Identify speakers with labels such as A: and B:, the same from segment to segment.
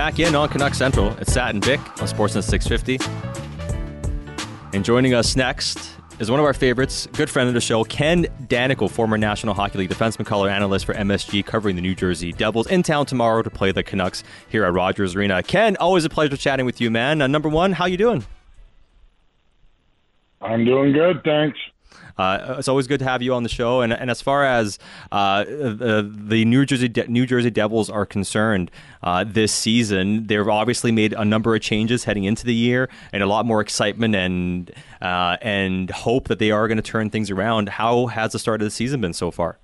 A: back in on Canuck Central. It's Sat and Vic on Sportsnet 650. And joining us next is one of our favorites, good friend of the show, Ken Daneyko, former National Hockey League defenseman, color analyst for MSG, covering the New Jersey Devils, in town tomorrow to play the Canucks here at Rogers Arena. Ken, always a pleasure chatting with you, man. Number one, how you doing?
B: I'm doing good, thanks.
A: It's always good to have you on the show. And as far as the New Jersey Devils are concerned, this season, they've obviously made a number of changes heading into the year, and a lot more excitement and hope that they are going to turn things around. How has the start of the season been so far?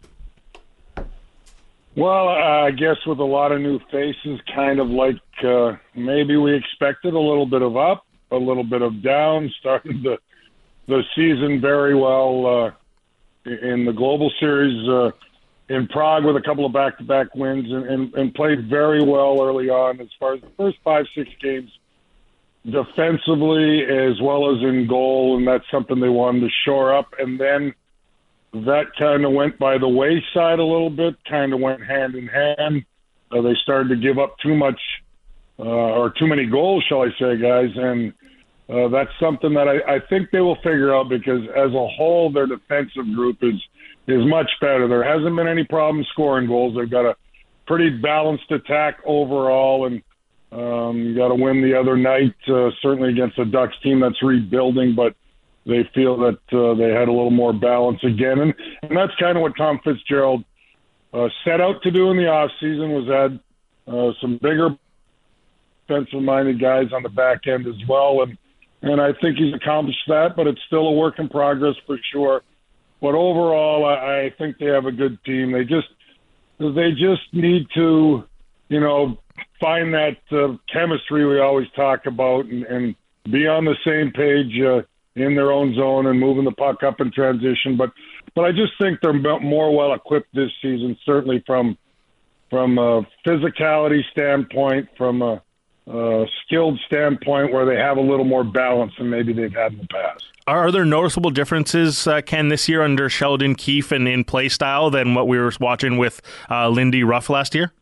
B: Well, I guess with a lot of new faces, kind of like maybe we expected, a little bit of up, a little bit of down, starting the season very well in the Global Series in Prague with a couple of back-to-back wins and played very well early on as far as the first 5-6 games defensively as well as in goal, and that's something they wanted to shore up. And then that kind of went by the wayside a little bit, kind of went hand in hand. They started to give up too much or too many goals, shall I say, guys, and that's something that I think they will figure out, because as a whole, their defensive group is much better. There hasn't been any problem scoring goals. They've got a pretty balanced attack overall, and you got to win the other night, certainly against a Ducks team that's rebuilding, but they feel that they had a little more balance again. And that's kind of what Tom Fitzgerald set out to do in the offseason, was add some bigger defensive-minded guys on the back end as well, and I think he's accomplished that, but it's still a work in progress for sure. But overall, I think they have a good team. They just need to, find that chemistry we always talk about and be on the same page in their own zone and moving the puck up in transition. But I just think they're more well equipped this season, certainly from a physicality standpoint, from a skilled standpoint, where they have a little more balance than maybe they've had in the past.
C: Are there noticeable differences, Ken, this year under Sheldon Keefe and in play style than what we were watching with Lindy Ruff last year?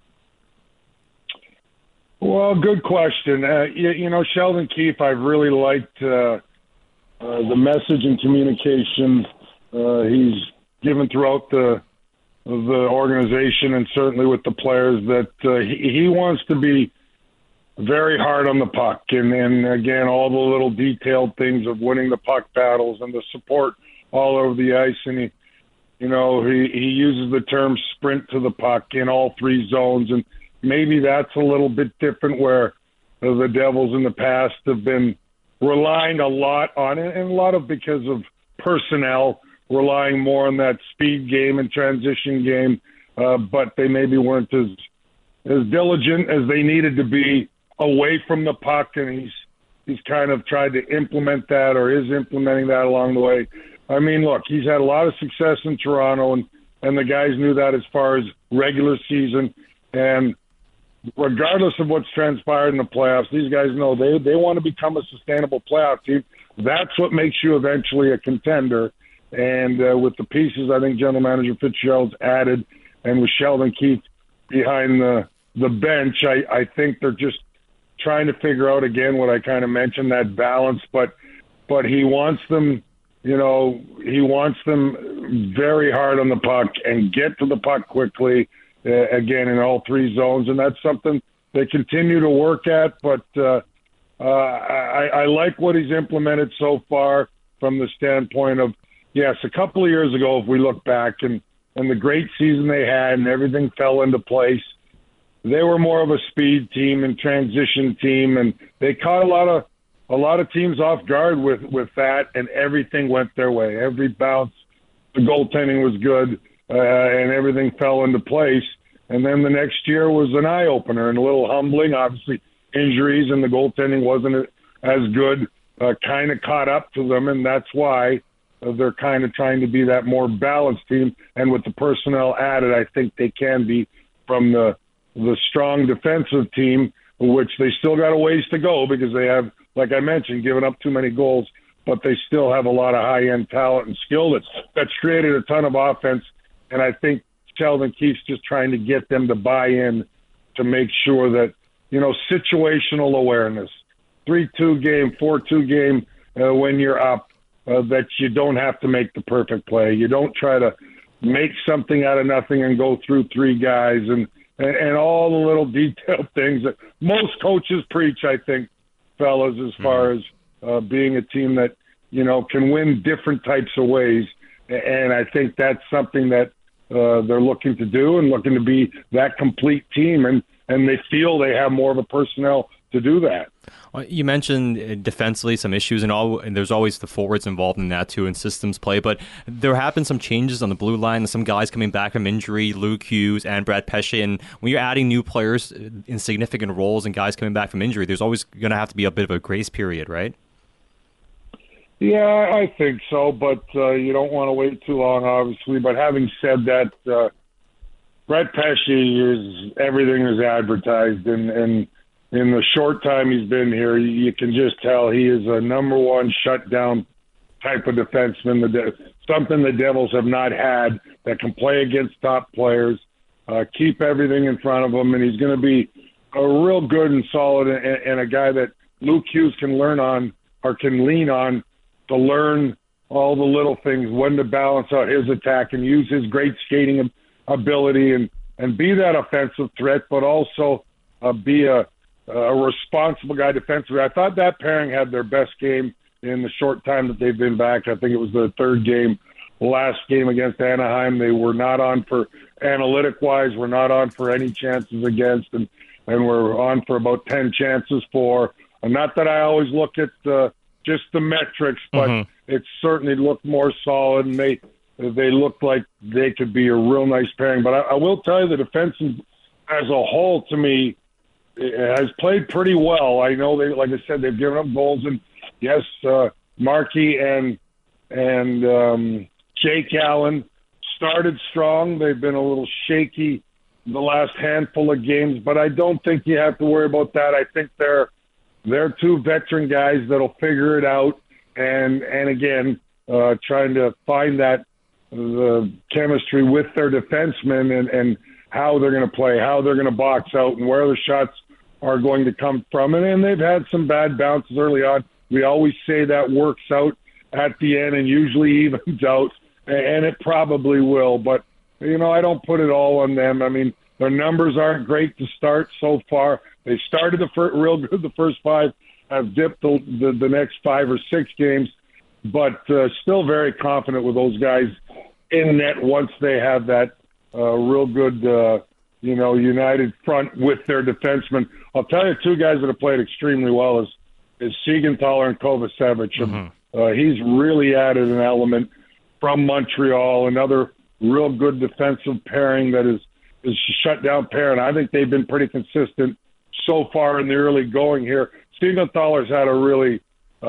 B: Well, good question. Sheldon Keefe, I've really liked the message and communication he's given throughout the organization, and certainly with the players, that he wants to be very hard on the puck, and again, all the little detailed things of winning the puck battles and the support all over the ice. And he uses the term sprint to the puck in all three zones, and maybe that's a little bit different where the Devils in the past have been relying a lot on it, and a lot of because of personnel, relying more on that speed game and transition game, but they maybe weren't as diligent as they needed to be away from the puck, and he's kind of tried to implement that, or is implementing that along the way. I mean, look, he's had a lot of success in Toronto, and the guys knew that as far as regular season, and regardless of what's transpired in the playoffs, these guys know they want to become a sustainable playoff team. That's what makes you eventually a contender, and with the pieces I think General Manager Fitzgerald's added, and with Sheldon Keefe behind the bench, I think they're just trying to figure out, again, what I kind of mentioned, that balance, but he wants them, he wants them very hard on the puck and get to the puck quickly, again, in all three zones, and that's something they continue to work at, but I like what he's implemented so far from the standpoint of, yes, a couple of years ago, if we look back, and the great season they had and everything fell into place, they were more of a speed team and transition team, and they caught a lot of teams off guard with that, and everything went their way. Every bounce, the goaltending was good, and everything fell into place. And then the next year was an eye-opener and a little humbling. Obviously, injuries and the goaltending wasn't as good, kind of caught up to them, and that's why they're kind of trying to be that more balanced team. And with the personnel added, I think they can be from the strong defensive team, which they still got a ways to go because they have, like I mentioned, given up too many goals, but they still have a lot of high-end talent and skill that's created a ton of offense. And I think Sheldon Keefe's just trying to get them to buy in to make sure that situational awareness. 3-2 game, 4-2 game when you're up, that you don't have to make the perfect play. You don't try to make something out of nothing and go through three guys and all the little detailed things that most coaches preach, I think, fellas, as far as being a team that, can win different types of ways. And I think that's something that they're looking to do and looking to be that complete team. And they feel they have more of a personnel to do that.
A: Well, you mentioned defensively some issues and there's always the forwards involved in that too, in systems play. But there have been some changes on the blue line, some guys coming back from injury, Luke Hughes and Brad Pesce. And when you're adding new players in significant roles and guys coming back from injury, there's always going to have to be a bit of a grace period, right?
B: Yeah, I think so, but you don't want to wait too long, obviously. But having said that, Brett Pesce is everything is advertised, and in the short time he's been here, you can just tell he is a number one shutdown type of defenseman. Something the Devils have not had that can play against top players, keep everything in front of him, and he's going to be a real good and solid and a guy that Luke Hughes can lean on to learn all the little things, when to balance out his attack and use his great skating ability and be that offensive threat, but also be a responsible guy defensively. I thought that pairing had their best game in the short time that they've been back. I think it was the third game, last game against Anaheim. They were not on for, analytic-wise, were not on for any chances against, and were on for about 10 chances for. And not that I always look at just the metrics, but it certainly looked more solid, and they looked like they could be a real nice pairing. But I will tell you, the defense as a whole, to me, has played pretty well. I know they, like I said, they've given up goals, and yes, Markey and Jake Allen started strong. They've been a little shaky the last handful of games, but I don't think you have to worry about that. I think they're two veteran guys that'll figure it out, and again, trying to find that the chemistry with their defensemen and how they're going to play, how they're going to box out, and where the shots are going to come from. And they've had some bad bounces early on. We always say that works out at the end and usually evens out, and it probably will. But, I don't put it all on them. I mean, their numbers aren't great to start so far. They started real good the first five, have dipped the next 5 or 6 games, but still very confident with those guys in net once they have that real good united front with their defensemen. I'll tell you, two guys that have played extremely well is Siegenthaler and Kovacevic. He's really added an element from Montreal, another real good defensive pairing that is a shutdown pair, and I think they've been pretty consistent so far in the early going here. Siegenthaler's had a really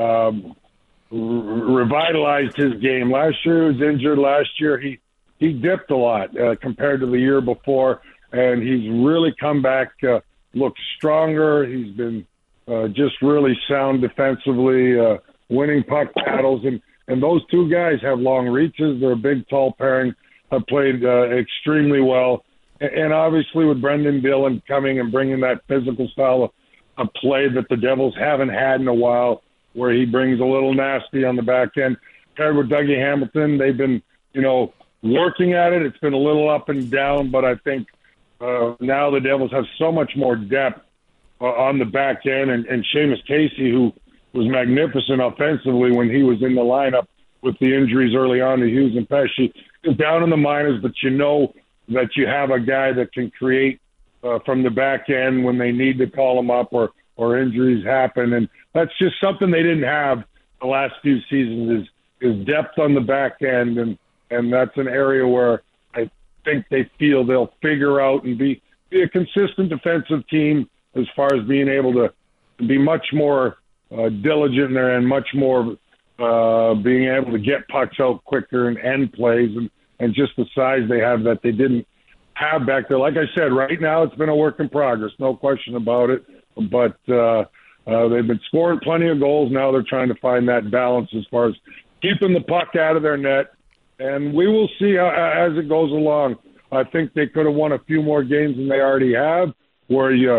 B: revitalized his game. Last year he was injured. Last year he dipped a lot compared to the year before, and he's really come back, looked stronger. He's been just really sound defensively, winning puck battles, and those two guys have long reaches. They're a big, tall pairing, have played extremely well. And obviously with Brendan Dillon coming and bringing that physical style of play that the Devils haven't had in a while, where he brings a little nasty on the back end. Paired with Dougie Hamilton, they've been, working at it. It's been a little up and down, but I think now the Devils have so much more depth on the back end. And Seamus Casey, who was magnificent offensively when he was in the lineup with the injuries early on to Hughes and Pesce, is down in the minors, but that you have a guy that can create from the back end when they need to call him up or injuries happen. And that's just something they didn't have the last few seasons is depth on the back end. And that's an area where I think they feel they'll figure out and be a consistent defensive team as far as being able to be much more diligent there and much more being able to get pucks out quicker and end plays and just the size they have that they didn't have back there. Like I said, right now it's been a work in progress, no question about it. But they've been scoring plenty of goals. Now they're trying to find that balance as far as keeping the puck out of their net. And we will see as it goes along. I think they could have won a few more games than they already have, where you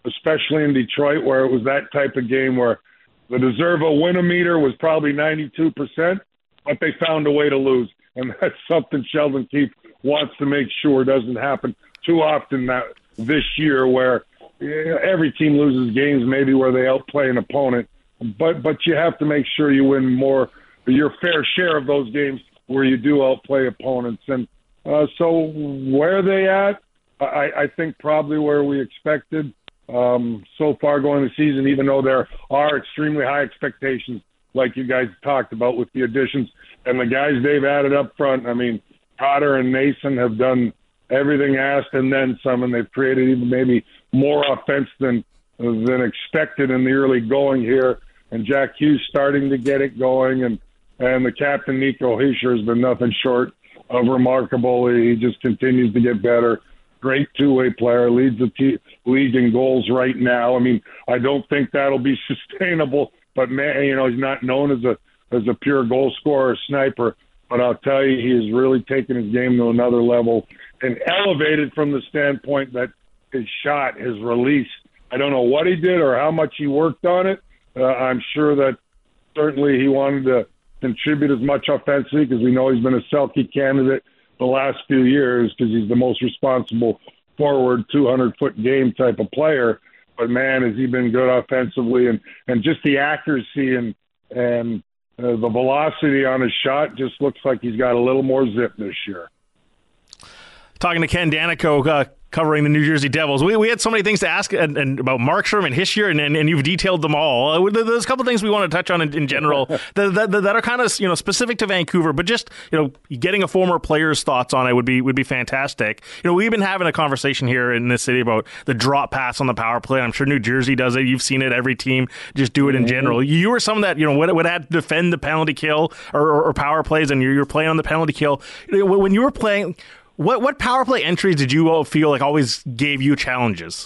B: especially in Detroit, where it was that type of game where the deserve-a win-a-meter was probably 92%, but they found a way to lose. And that's something Sheldon Keefe wants to make sure doesn't happen too often this year, where every team loses games maybe where they outplay an opponent. But you have to make sure you win your fair share of those games where you do outplay opponents. And so where are they at? I think probably where we expected so far going the season, even though there are extremely high expectations, like you guys talked about with the additions and the guys they've added up front. I mean, Cotter and Nason have done everything asked and then some, and they've created even maybe more offense than expected in the early going here. And Jack Hughes starting to get it going, and the captain, Nico Hischier, has been nothing short of remarkable. He just continues to get better. Great two-way player, leads the league in goals right now. I mean, I don't think that'll be sustainable, but man, he's not known as a pure goal scorer or sniper. But I'll tell you, he has really taken his game to another level and elevated from the standpoint that his shot, his release, I don't know what he did or how much he worked on it. I'm sure that certainly he wanted to contribute as much offensively, because we know he's been a Selke candidate the last few years because he's the most responsible forward, 200-foot game type of player. But, man, has he been good offensively. And just the accuracy and the velocity on his shot just looks like he's got a little more zip this year.
C: Talking to Ken Daneyko, covering the New Jersey Devils. We had so many things to ask and about Markstrom and Hischier, and you've detailed them all. There's a couple of things we want to touch on in general that are kind of specific to Vancouver, but just getting a former player's thoughts on it would be fantastic. We've been having a conversation here in this city about the drop pass on the power play. I'm sure New Jersey does it. You've seen it. Every team just do it in general. You were someone that would have to defend the penalty kill or power plays, and you're playing on the penalty kill. When you were playing, What power play entries did you all feel like always gave you challenges?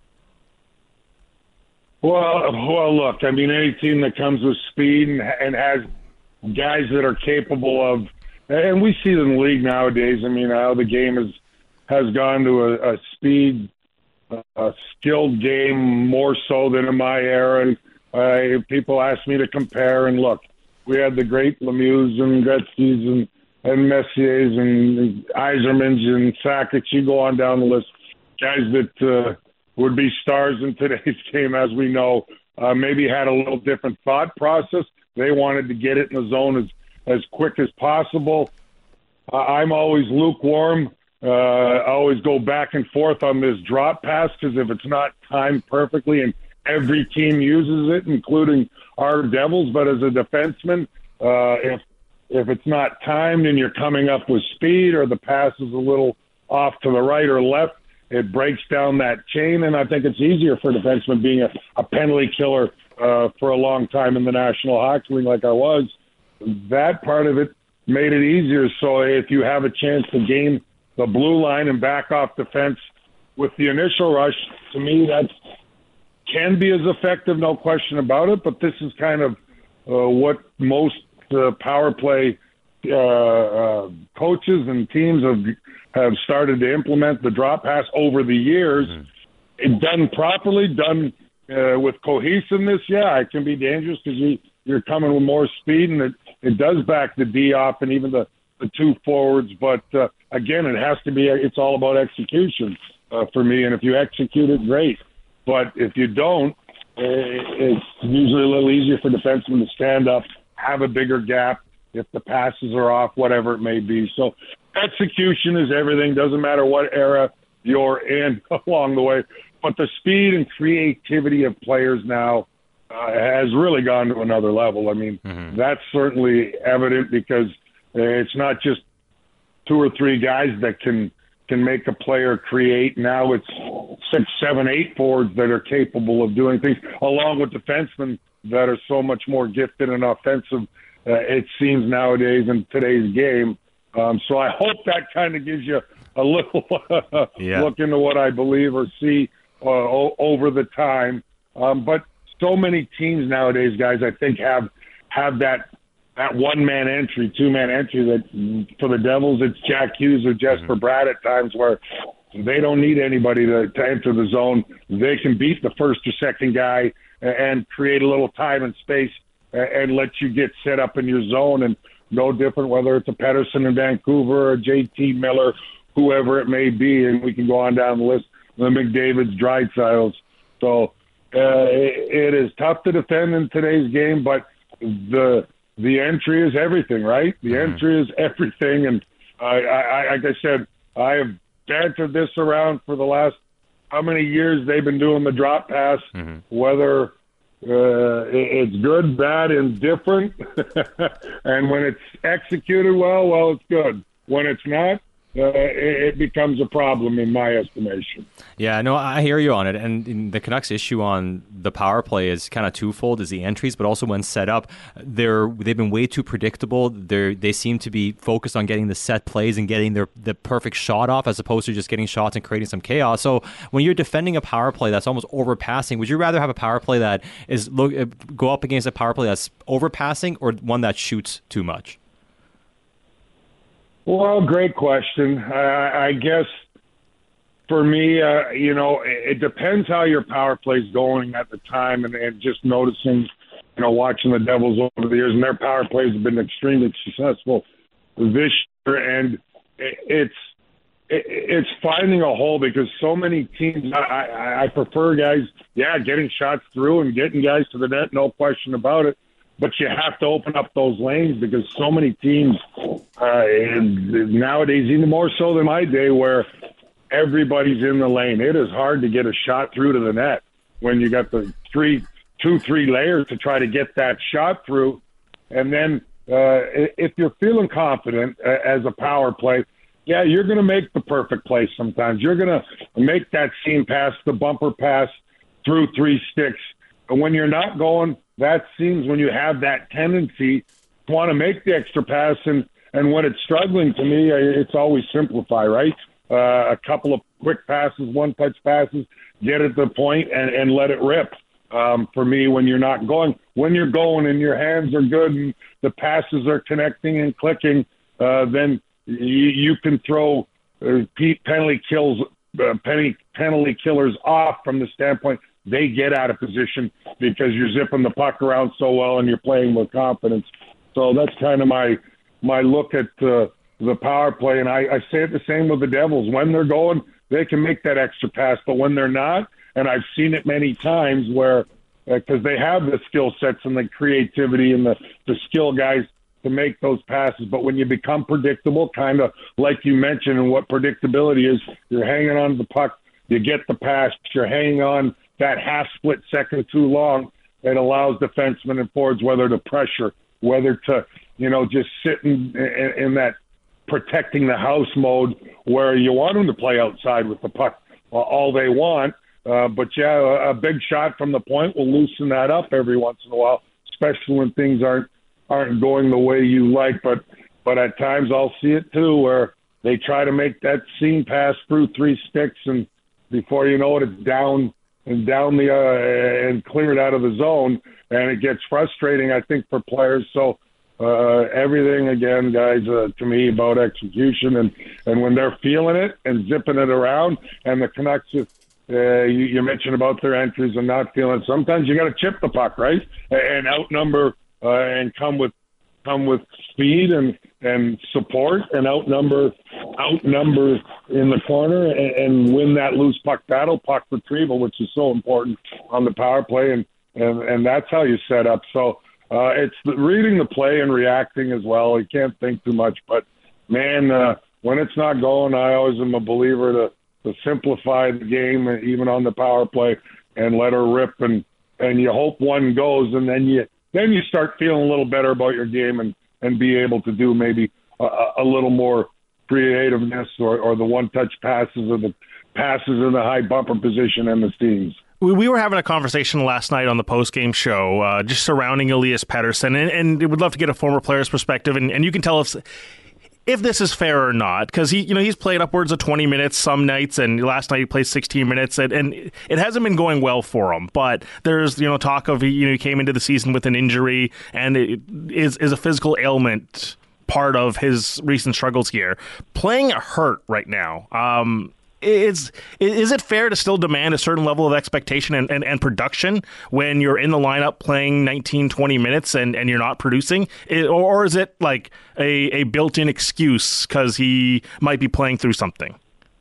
B: Well, look, I mean, any team that comes with speed and has guys that are capable of, and we see it in the league nowadays. I mean, how the game has gone to a speed, a skilled game more so than in my era. And people ask me to compare, and look, we had the great Lemieux and Gretzky's and Messier's and Yzerman's and Sakic. You go on down the list. Guys that would be stars in today's game, as we know, maybe had a little different thought process. They wanted to get it in the zone as quick as possible. I'm always lukewarm. I always go back and forth on this drop pass, because if it's not timed perfectly, and every team uses it, including our Devils, but as a defenseman, if it's not timed and you're coming up with speed, or the pass is a little off to the right or left, it breaks down that chain. And I think it's easier for defensemen being a penalty killer for a long time in the National Hockey League like I was. That part of it made it easier. So if you have a chance to gain the blue line and back off defense with the initial rush, to me that can be as effective, no question about it. But this is kind of what most power play coaches and teams have started to implement, the drop pass over the years. It done properly, done with cohesiveness, it can be dangerous because you're coming with more speed, and it does back the D off and even the two forwards. But again, it's all about execution for me. And if you execute it, great. But if you don't, it's usually a little easier for defensemen to stand up, have a bigger gap if the passes are off, whatever it may be. So execution is everything. Doesn't matter what era you're in along the way. But the speed and creativity of players now has really gone to another level. I mean, that's certainly evident, because it's not just two or three guys that can make a player create. Now it's 6, 7, 8 forwards that are capable of doing things, along with defensemen that are so much more gifted and offensive, it seems, nowadays in today's game. So I hope that kind of gives you a little look into what I believe or see over the time. But so many teams nowadays, guys, I think have that one-man entry, two-man entry that for the Devils, it's Jack Hughes or Jesper Bratt at times, where They don't need anybody to enter the zone. They can beat the first or second guy and create a little time and space and let you get set up in your zone. And no different whether it's a Pettersson in Vancouver or JT Miller, whoever it may be. And we can go on down the list, the McDavids, Draisaitls. So it is tough to defend in today's game, but the entry is everything, right? The entry is everything. And like I said, I have bantered this around for the last how many years they've been doing the drop pass, whether it's good, bad, indifferent. And when it's executed well, it's good. When it's not, it becomes a problem in my estimation.
A: Yeah, no, I hear you on it. And the Canucks' issue on the power play is kind of twofold: is the entries, but also when set up, they've been way too predictable. They seem to be focused on getting the set plays and getting the perfect shot off, as opposed to just getting shots and creating some chaos. So when you're defending a power play that's almost overpassing, would you rather have a power play that is go up against a power play that's overpassing, or one that shoots too much?
B: Well, great question. I guess for me, it depends how your power play's going at the time, and just noticing, watching the Devils over the years, and their power plays have been extremely successful this year, and it's finding a hole because so many teams. I prefer guys, getting shots through and getting guys to the net, no question about it. But you have to open up those lanes because so many teams nowadays, even more so than my day, where everybody's in the lane. It is hard to get a shot through to the net when you got the three layers to try to get that shot through. And then if you're feeling confident as a power play, you're going to make the perfect play sometimes. You're going to make that seam pass, the bumper pass through three sticks. And when you're not going, that seems when you have that tendency to want to make the extra pass. And when it's struggling, to me, it's always simplify, right? A couple of quick passes, one-touch passes, get at the point and let it rip. For me, when you're not going, when you're going and your hands are good and the passes are connecting and clicking, then you can throw penalty killers off from the standpoint they get out of position because you're zipping the puck around so well and you're playing with confidence. So that's kind of my look at the power play. And I say it the same with the Devils. When they're going, they can make that extra pass. But when they're not, and I've seen it many times where because they have the skill sets and the creativity and the skill guys to make those passes. But when you become predictable, kind of like you mentioned, and what predictability is, you're hanging on to the puck, you get the pass, you're hanging on that half split second too long. It allows defensemen and forwards whether to pressure, whether to, just sit in that protecting the house mode where you want them to play outside with the puck all they want. But a big shot from the point will loosen that up every once in a while, especially when things aren't going the way you like. But at times I'll see it too, where they try to make that seam pass through three sticks, and before you know it, it's down and cleared out of the zone, and it gets frustrating, I think, for players. So everything, again, guys, to me, about execution, and when they're feeling it and zipping it around, and the Canucks, you mentioned about their entries and not feeling it. Sometimes you got to chip the puck, right, and outnumber and come with speed and support and outnumber in the corner and win that loose puck battle, puck retrieval, which is so important on the power play, and that's how you set up. So it's reading the play and reacting as well. You can't think too much, but man, when it's not going, I always am a believer to simplify the game, even on the power play, and let her rip, and you hope one goes, and then you start feeling a little better about your game and be able to do maybe a little more creativeness or the one-touch passes or the passes in the high bumper position and the steams.
C: We were having a conversation last night on the post-game show just surrounding Elias Pettersson, and we'd love to get a former player's perspective, and you can tell us if this is fair or not, because he's played upwards of 20 minutes some nights, and last night he played 16 minutes, and it hasn't been going well for him. But there's talk of he came into the season with an injury, and it is a physical ailment part of his recent struggles here. Playing hurt right now, is it fair to still demand a certain level of expectation and production when you're in the lineup playing 19, 20 minutes and you're not producing? Or is it like a built-in excuse because he might be playing through something?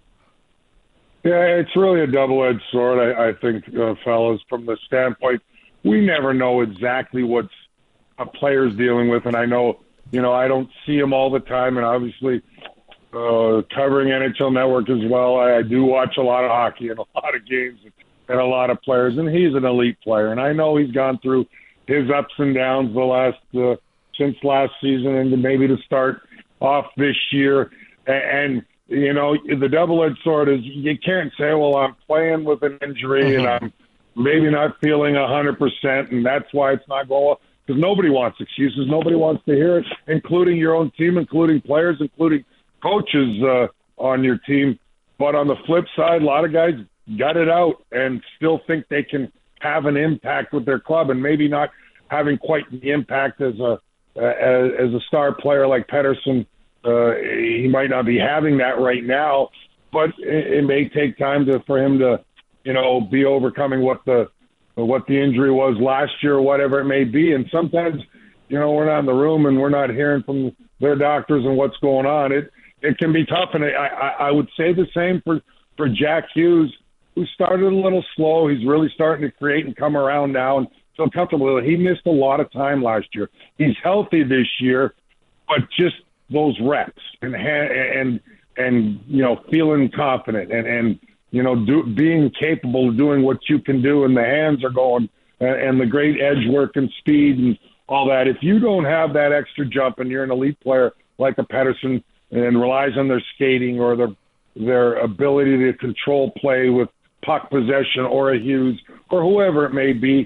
B: Yeah, it's really a double-edged sword, I think, fellas, from the standpoint. We never know exactly what a player's dealing with, and I know, I don't see him all the time, and obviously covering NHL Network as well, I do watch a lot of hockey and a lot of games and a lot of players, and he's an elite player, and I know he's gone through his ups and downs since last season and maybe to start off this year, and the double-edged sword is you can't say, well, I'm playing with an injury and I'm maybe not feeling 100%, and that's why it's not going well. Because nobody wants excuses. Nobody wants to hear it, including your own team, including players, including coaches on your team. But on the flip side, a lot of guys gut it out and still think they can have an impact with their club, and maybe not having quite the impact as a star player like Pettersson. He might not be having that right now, but it may take time for him to, be overcoming what the injury was last year or whatever it may be. And sometimes, we're not in the room and we're not hearing from their doctors and what's going on. It can be tough. And I would say the same for Jack Hughes, who started a little slow. He's really starting to create and come around now and feel comfortable. He missed a lot of time last year. He's healthy this year, but just those reps and feeling confident and being capable of doing what you can do, and the hands are going, and the great edge work and speed and all that. If you don't have that extra jump and you're an elite player like a Pettersson and relies on their skating or their ability to control play with puck possession, or a Hughes or whoever it may be,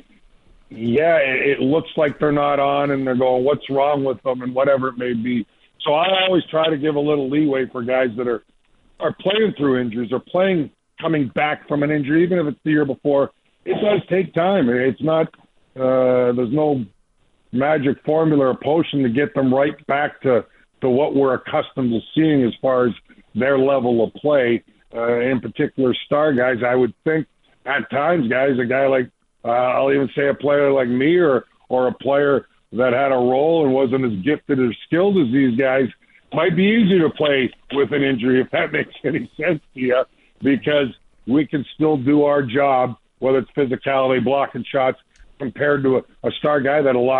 B: it looks like they're not on and they're going, what's wrong with them, and whatever it may be. So I always try to give a little leeway for guys that are playing through injuries or coming back from an injury, even if it's the year before. It does take time. It's not there's no magic formula or potion to get them right back to what we're accustomed to seeing as far as their level of play. In particular, star guys, I would think at times, guys, a guy like I'll even say a player like me or a player that had a role and wasn't as gifted or skilled as these guys might be easier to play with an injury, if that makes any sense to you, because we can still do our job, whether it's physicality, blocking shots, compared to a star guy that a lot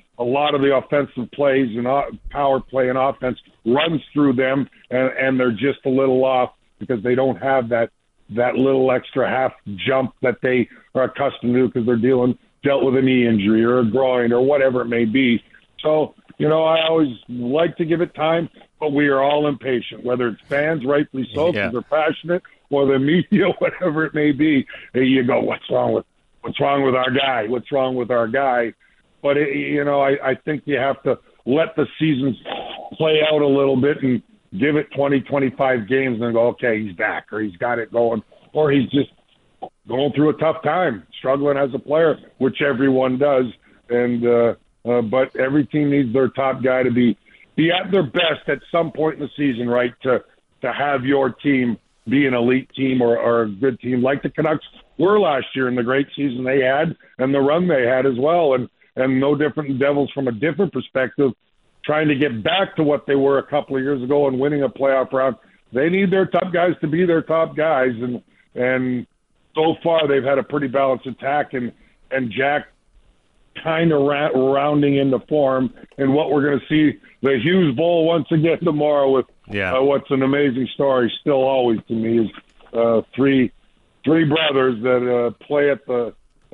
B: of the offensive plays and power play and offense runs through them, and they're just a little off because they don't have that little extra half jump that they are accustomed to because they're dealt with a knee injury or a groin or whatever it may be. So, I always like to give it time, but we are all impatient, whether it's fans, rightfully so, because they're passionate, or the media, whatever it may be. You go, what's wrong with our guy? What's wrong with our guy? But, I think you have to let the seasons play out a little bit and give it 20, 25 games and go, okay, he's back, or he's got it going, or he's just going through a tough time, struggling as a player, which everyone does. And but every team needs their top guy to be at their best at some point in the season, right? To have your team be an elite team or a good team like the Canucks were last year in the great season they had and the run they had as well. And no different than Devils from a different perspective, trying to get back to what they were a couple of years ago and winning a playoff round. They need their top guys to be their top guys. And so far they've had a pretty balanced attack, and Jack kind of rounding into form. And what we're going to see, the Hughes Bowl once again tomorrow with what's an amazing story still always to me is three brothers that play at the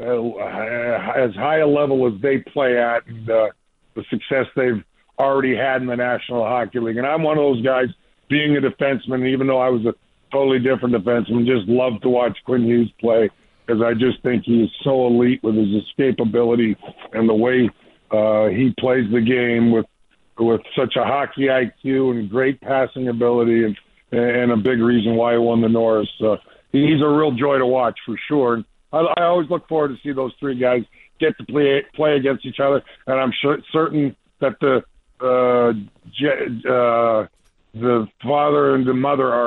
B: as high a level as they play at, and the success they've already had in the National Hockey League. And I'm one of those guys, being a defenseman, even though I was a totally different defenseman, just love to watch Quinn Hughes play, because I just think he is so elite with his escapability and the way he plays the game with such a hockey IQ and great passing ability, and a big reason why he won the Norris. He's a real joy to watch for sure. And I always look forward to see those three guys get to play against each other, and I'm certain that the father and the mother are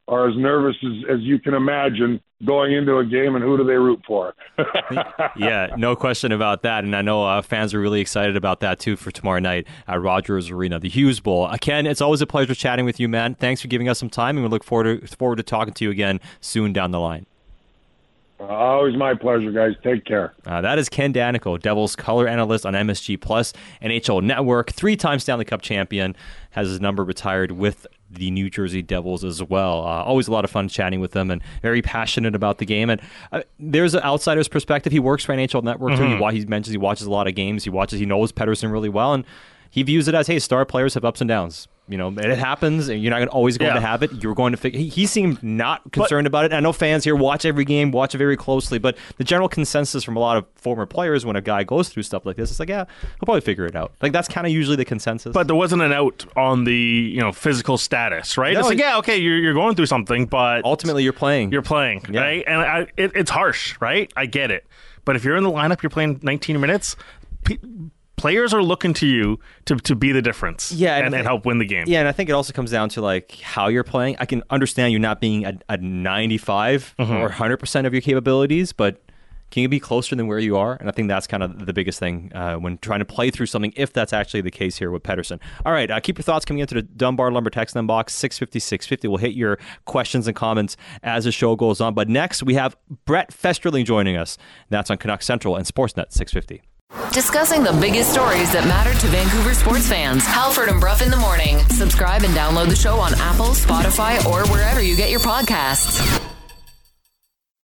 B: are as nervous as you can imagine going into a game, and who do they root for?
A: Yeah, no question about that. And I know fans are really excited about that, too, for tomorrow night at Rogers Arena, the Hughes Bowl. Ken, it's always a pleasure chatting with you, man. Thanks for giving us some time, and we look forward to talking to you again soon down the line.
B: Always my pleasure, guys. Take care.
A: That is Ken Daneyko, Devils color analyst on MSG Plus, NHL Network, 3-time Stanley Cup champion, has his number retired with the New Jersey Devils as well. Always a lot of fun chatting with them, and very passionate about the game. And there's an outsider's perspective. He works for NHL Network too. He mentions he watches a lot of games. He knows Pettersson really well, and he views it as, hey, star players have ups and downs. You know, it happens, and you're not always going to have it. You're going to figure. He seemed not concerned about it. I know fans here watch every game, watch it very closely, but the general consensus from a lot of former players when a guy goes through stuff like this, it's like, yeah, he'll probably figure it out. Like, that's kind of usually the consensus.
C: But there wasn't an out on the physical status, right? No, it's like, yeah, okay, you're going through something, but
A: ultimately you're playing.
C: Right? And it's harsh, right? I get it. But if you're in the lineup, you're playing 19 minutes. Players are looking to you to be the difference and help win the game.
A: Yeah, and I think it also comes down to like how you're playing. I can understand you not being at 95 or 100% of your capabilities, but can you be closer than where you are? And I think that's kind of the biggest thing when trying to play through something, if that's actually the case here with Pettersson. All right, keep your thoughts coming into the Dunbar Lumber text inbox, 650-650. We'll hit your questions and comments as the show goes on. But next, we have Brett Festerling joining us. That's on Canucks Central and Sportsnet 650.
D: Discussing the biggest stories that matter to Vancouver sports fans. Halford and Bruff in the morning. Subscribe and download the show on Apple, Spotify, or wherever you get your podcasts.